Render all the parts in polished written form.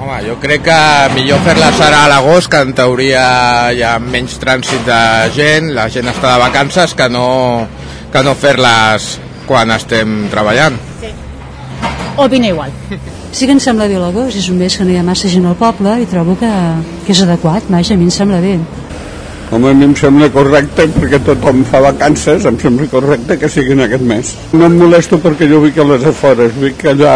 Home, jo crec que millor fer-les ara a l'agost, que en teoria hi ha menys trànsit de gent, la gent està de vacances, que no fer-les quan estem treballant. Sí. Opina igual. Sí que em sembla bé l'agost, és un mes que no hi ha massa gent al poble i trobo que és adequat, vaja, a mi em sembla bé. Home, a mi em sembla correcte, perquè tothom fa vacances, em sembla correcte que siguin aquest mes. No em molesto perquè jo vic a les afores, vic allà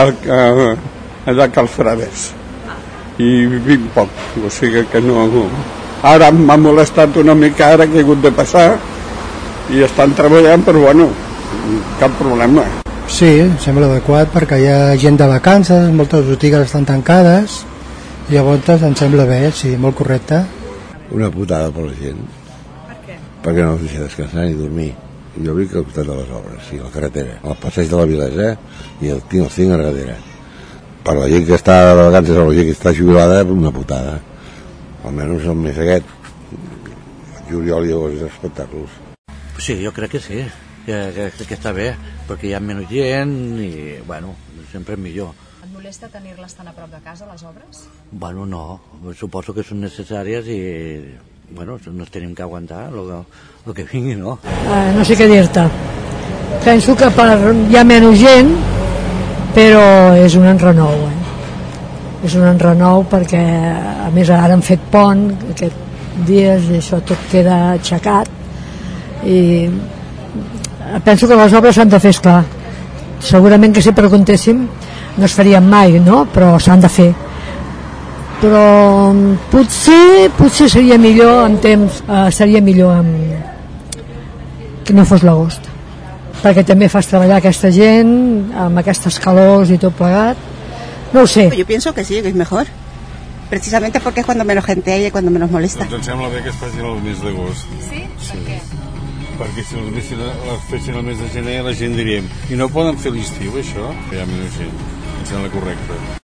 a Cal Frares, i vinc poc, o sigui que no... Ara m'ha molestat una mica, ara que he hagut de passar, i estan treballant, però bueno, cap problema. Sí, em sembla adequat perquè hi ha gent de vacances, moltes botigues estan tancades, i llavors em sembla bé, sí, molt correcte. Una putada per la gent. Per què? Perquè no es deixa descansar ni dormir. Jo vic al costat de les obres, sí, a la carretera, al passeig de la Vilesa, i tinc el 5 a darrere. Per la gent que està de vacances o la gent que està jubilada, una putada. Almenys el mes aquest, juliol i agost, respectar-los. Sí, jo crec que sí, que està bé, perquè hi ha menys gent i, bueno, sempre és millor. Et molesta tenir-les tan a prop de casa, les obres? Bueno, no, suposo que són necessàries i, bueno, nos tenim que aguantar el que vingui, no? No sé què dir-te. Penso que hi ha menys gent, però és un enrenou, És un enrenou perquè, a més, ara han fet pont, aquests dies, i això tot queda aixecat, i penso que les obres s'han de fer, esclar. Segurament que si preguntéssim no es farien mai, no? Però s'han de fer. Però potser seria millor en temps, seria millor que no fos l'agost, perquè també fas treballar aquesta gent amb aquestes calors i tot plegat. No ho sé. Yo pienso que sí, que es mejor, precisamente porque es cuando menos gente hay y cuando menos molesta. Doncs em sembla bé que es facin el mes d'agost. Sí? Sí. Per què? Perquè si les fessin el mes de gener la gent diríem, i no poden fer l'estiu, això? Que hi ha menys gent. Em sembla correcte.